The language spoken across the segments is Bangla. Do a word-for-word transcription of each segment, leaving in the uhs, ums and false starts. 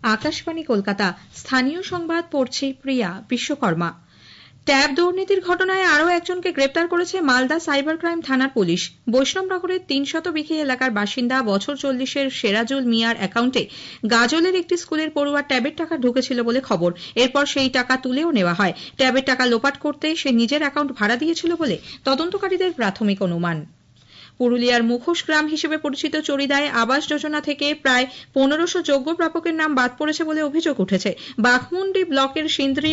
আকাশবাণী কলকাতা। স্থানীয় সংবাদ পড়ছি প্রিয়া বিশ্বকর্মা। ট্যাব দুর্নীতির ঘটনায় আরও একজনকে গ্রেপ্তার করেছে মালদা সাইবার ক্রাইম থানার পুলিশ। বৈষ্ণবনগরের তিনশত বিঘি এলাকার বাসিন্দা বছর চল্লিশের সেরাজুল মিয়ার অ্যাকাউন্টে গাজলের একটি স্কুলের পড়ুয়ার ট্যাবের টাকা ঢুকেছিল বলে খবর। এরপর সেই টাকা তুলেও নেওয়া হয়। ট্যাবের টাকা লোপাট করতে সে নিজের অ্যাকাউন্ট ভাড়া দিয়েছিল বলে তদন্তকারীদের প্রাথমিক অনুমান। পুরুলিয়ার মুখোশ গ্রাম হিসেবে পরিচিত চরিদায় আবাস যোজনা থেকে প্রায় পনেরোশো যোগ্য প্রাপকের নাম বাদ পড়েছে বলে অভিযোগ উঠেছে। বাঘমুন্ডি ব্লকের সিন্দ্রি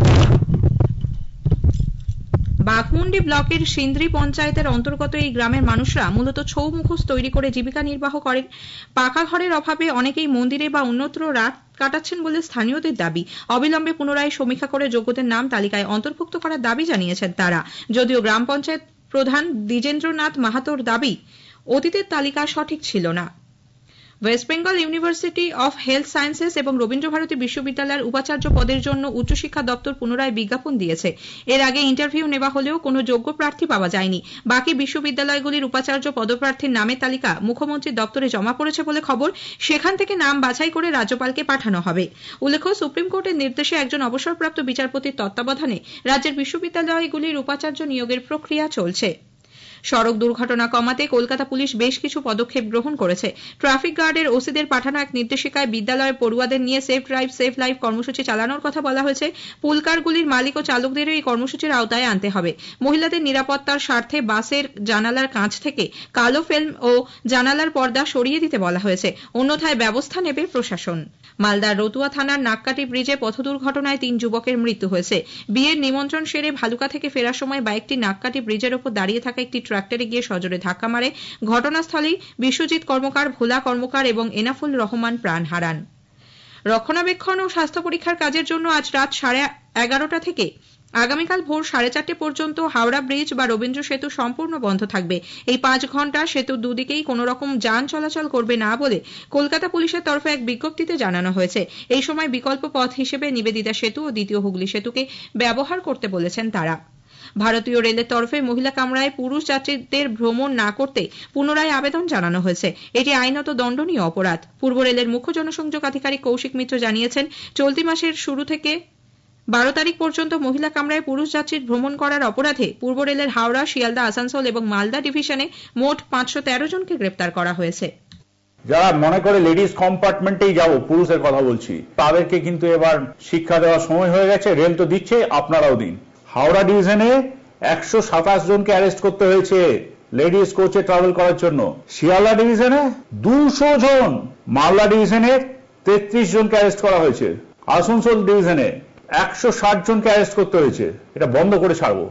বাঘমুন্ডি ব্লকের সিন্দ্রি পঞ্চায়েতের অন্তর্গত এই গ্রামের মানুষরা মূলত ছৌ মুখোশ তৈরি করে জীবিকা নির্বাহ করেন। পাকা ঘরের অভাবে অনেকেই মন্দিরে বা অন্যত্র রাত কাটাচ্ছেন বলে স্থানীয়দের দাবি। অবিলম্বে পুনরায় সমীক্ষা করে যোগ্যদের নাম তালিকায় অন্তর্ভুক্ত করার দাবি জানিয়েছেন তারা। যদিও গ্রাম পঞ্চায়েত প্রধান দ্বিজেন্দ্রনাথ মাহাতোর দাবি, অতীতের তালিকা সঠিক ছিল না। West Bengal University of Health Sciences এবং রবীন্দ্রভারতী বিশ্ববিদ্যালয়ের উপাচার্য পদের জন্য উচ্চশিক্ষা দপ্তর পুনরায় বিজ্ঞাপন দিয়েছে। এর আগে ইন্টারভিউ নেওয়া হলেও কোনো যোগ্য প্রার্থী পাওয়া যায়নি। বাকি বিশ্ববিদ্যালয়গুলির উপাচার্য পদপ্রার্থীর নামের তালিকা মুখ্যমন্ত্রীর দপ্তরে জমা পড়েছে বলে খবর। সেখান থেকে নাম বাছাই করে রাজ্যপালকে পাঠানো হবে। উল্লেখ্য, সুপ্রিম কোর্টের নির্দেশে একজন অবসরপ্রাপ্ত বিচারপতির তত্ত্বাবধানে রাজ্যের বিশ্ববিদ্যালয়গুলির উপাচার্য নিয়োগের প্রক্রিয়া চলছে। সড়ক দুর্ঘটনা কমাতে কলকাতা পুলিশ বেশ কিছু পদক্ষেপ গ্রহণ করেছে। ট্রাফিক গার্ডের ওসিদের পাঠানো এক নির্দেশিকায় বিদ্যালয়ের পড়ুয়াদের নিয়ে সেফ ড্রাইভ সেফ লাইফ কর্মসূচি চালানোর কথা বলা হয়েছে। পুলকারগুলির মালিক ও চালকদেরও এই কর্মসূচির আওতায় আনতে হবে। মহিলাদের নিরাপত্তার স্বার্থে বাসের জানালার কাঁচ থেকে কালো ফিল্ম ও জানালার পর্দা সরিয়ে দিতে বলা হয়েছে, অন্যথায় ব্যবস্থা নেবে প্রশাসন। মালদার রতুয়া থানার নাককাটি ব্রিজে পথ দুর্ঘটনায় তিন যুবকের মৃত্যু হয়েছে। বিয়ের নিমন্ত্রণ সেরে ভালুকা থেকে ফেরার সময় বাইকটি নাককাটি ব্রিজের ওপর দাঁড়িয়ে থাকা একটি ট্রাক্টরে গিয়ে সজোরে ধাক্কা মারে। ঘটনাস্থলেই বিশ্বজিৎ কর্মকার, ভোলা কর্মকার এবং এনাফুল রহমান প্রাণ হারান। রক্ষণাবেক্ষণ ও স্বাস্থ্য পরীক্ষার কাজের জন্য আজ রাত সাড়ে এগারোটা থেকে আগামীকাল ভোর সাড়ে চারটে পর্যন্ত হাওড়া ব্রিজ বা রবীন্দ্র সেতু সম্পূর্ণ বন্ধ থাকবে। এই পাঁচ ঘন্টা সেতুর দুদিকেই কোনো রকম যান চলাচল করবে না বলে কলকাতা পুলিশের তরফে এক বিজ্ঞপ্তিতে জানানো হয়েছে। এই সময় বিকল্প পথ হিসেবে নিবেদিতা সেতু ও দ্বিতীয় হুগলি সেতুকে ব্যবহার করতে বলেছেন তারা। ভারতীয় রেলের তরফে মহিলা কামরায় পুরুষ যাত্রীদের ভ্রমণ না করতে পুনরায় আবেদন জানানো হয়েছে। এটি আইনত দণ্ডনীয় অপরাধ। পূর্ব রেলের মুখ্য জনসংযোগ আধিকারিক কৌশিক মিত্র জানিয়েছেন, চলতি মাসের শুরু থেকে বারো তারিখ পর্যন্ত মহিলা কামরায় পুরুষ যাত্রীর ভ্রমণ করার অপরাধে পূর্ব রেলের হাওড়া, শিয়ালদা, আসানসোল এবং মালদা ডিভিশনে মোট পাঁচশো তেরো জনকে গ্রেপ্তার করা হয়েছে। যারা মনে করে লেডিস কম্পার্টমেন্টেই যাবো, পুরুষের কথা বলছি, তাদেরকে কিন্তু এবার শিক্ষা দেওয়ার সময় হয়ে গেছে। রেল তো দিচ্ছে, আপনারাও দিন। হাওড়া ডিভিশনে একশো সাতাশ জনকে অ্যারেস্ট করতে হয়েছে লেডিস কোচে ট্রাভেল করার জন্য। শিয়ালদা ডিভিশনে দুশো জন, মালদা ডিভিশনে তেত্রিশ জনকে অ্যারেস্ট করা হয়েছে, আসানসোল ডিভিশনে একশো ষাট জনকে অ্যারেস্ট করতে হয়েছে। এটা বন্ধ করে ছাড়বো।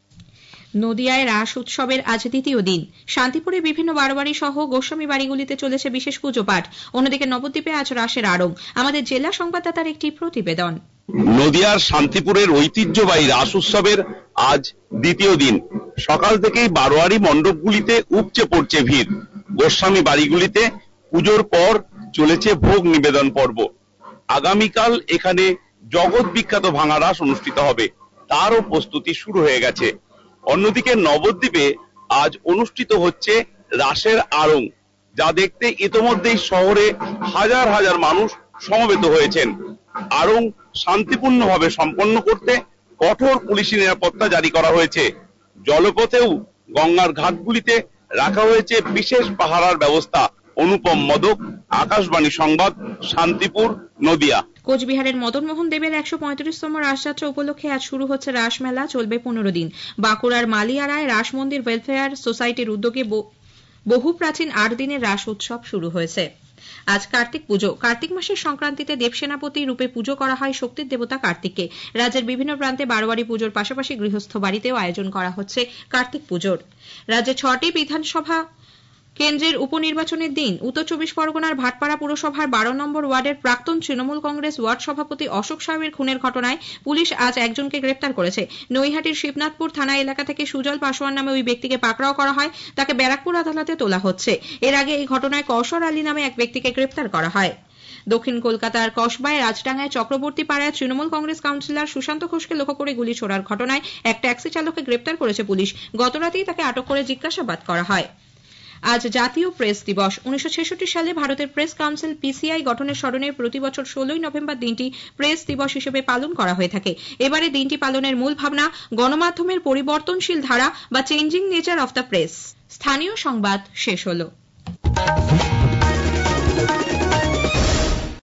নদিয়ায় রাস উৎসবের আজ দ্বিতীয় দিন। শান্তিপুরে বিভিন্ন বারোয়ারি সহ গোস্বামী বাড়িগুলিতে চলেছে বিশেষ পুজো পাঠ। অন্যদিকে নবদ্বীপে আজ রাসের আড়ং। আমাদের জেলা সংবাদদাতার একটি প্রতিবেদন। নদিয়ার শান্তিপুরের ঐতিহ্যবাহী রাস উৎসবের আজ দ্বিতীয় দিন। সকাল থেকেই বারোয়ারি মণ্ডপগুলিতে উপচে পড়ছে ভিড়। গোস্বামী বাড়িগুলিতে পুজোর পর চলেছে ভোগ নিবেদন পর্ব। আগামীকাল এখানে জগৎ বিখ্যাত ভাঙা রাস অনুষ্ঠিত হবে, তারও প্রস্তুতি শুরু হয়ে গেছে। অন্যদিকে নবদ্বীপে আজ অনুষ্ঠিত হচ্ছে রাসের আড়ং, যা দেখতে ইতোমধ্যেই শহরে হাজার হাজার মানুষ সমবেত হয়েছেন। আড়ং শান্তিপূর্ণভাবে সম্পন্ন করতে কঠোর পুলিশি নিরাপত্তা জারি করা হয়েছে। জলপথেও গঙ্গার ঘাটগুলিতে রাখা হয়েছে বিশেষ পাহারার ব্যবস্থা। অনুপম মদক, আকাশবাণী সংবাদ, শান্তিপুর, নদিয়া। কোচবিহারের মদনমোহন দেবের একশো পঁয়ত্রিশতম রাসযাত্রা উপলক্ষে আজ শুরু হচ্ছে রাসমেলা, চলবে পনেরো দিন। বাঁকুড়ার মালিয়ারায় রাস মন্দির ওয়েলফেয়ার সোসাইটির উদ্যোগে বহু প্রাচীন আট দিনের রাস উৎসব শুরু হয়েছে। আজ কার্তিক পুজো। কার্তিক মাসের সংক্রান্তিতে দেবসেনাপতি রূপে পুজো করা হয় শক্তির দেবতা কার্তিককে। রাজ্যের বিভিন্ন প্রান্তে বারোয়ারি পুজোর পাশাপাশি গৃহস্থ বাড়িতেও আয়োজন করা হচ্ছে কার্তিক পুজোর। রাজ্যে ছটি বিধানসভা কেন্দ্রের উপনির্বাচনের দিন উত্তর চব্বিশ পরগনার ভাটপাড়া পুরসভার বারো নম্বর ওয়ার্ডের প্রাক্তন তৃণমূল কংগ্রেস ওয়ার্ড সভাপতি অশোক সাহেবের খুনের ঘটনায় পুলিশ আজ একজনকে গ্রেপ্তার করেছে। নৈহাটির শিবনাথপুর থানা এলাকা থেকে সুজল পাসওয়ান নামে ওই ব্যক্তিকে পাকড়াও করা হয়। তাকে ব্যারাকপুর আদালতে তোলা হচ্ছে। এর আগে এই ঘটনায় কওসর আলী নামে এক ব্যক্তিকে গ্রেপ্তার করা হয়। দক্ষিণ কলকাতার কসবায় রাজডাঙ্গায় চক্রবর্তী পাড়ায় তৃণমূল কংগ্রেস কাউন্সিলর সুশান্ত ঘোষকে লক্ষ্য করে গুলি ছোড়ার ঘটনায় এক ট্যাক্সি চালককে গ্রেপ্তার করেছে পুলিশ। গতরাতেই তাকে আটক করে জিজ্ঞাসাবাদ করা হয়। আজ জাতীয় প্রেস দিবস। উনিশশো ছেষট্টি সালে ভারতের প্রেস কাউন্সিল পিসিআই গঠনের স্মরণে প্রতি বছর ষোলোই নভেম্বর দিনটি প্রেস দিবস হিসেবে পালন করা হয়ে থাকে। এবারে দিনটি পালনের মূল ভাবনা গণমাধ্যমের পরিবর্তনশীল ধারা বা changing nature of the press. স্থানীয় সংবাদ শেষ হলো।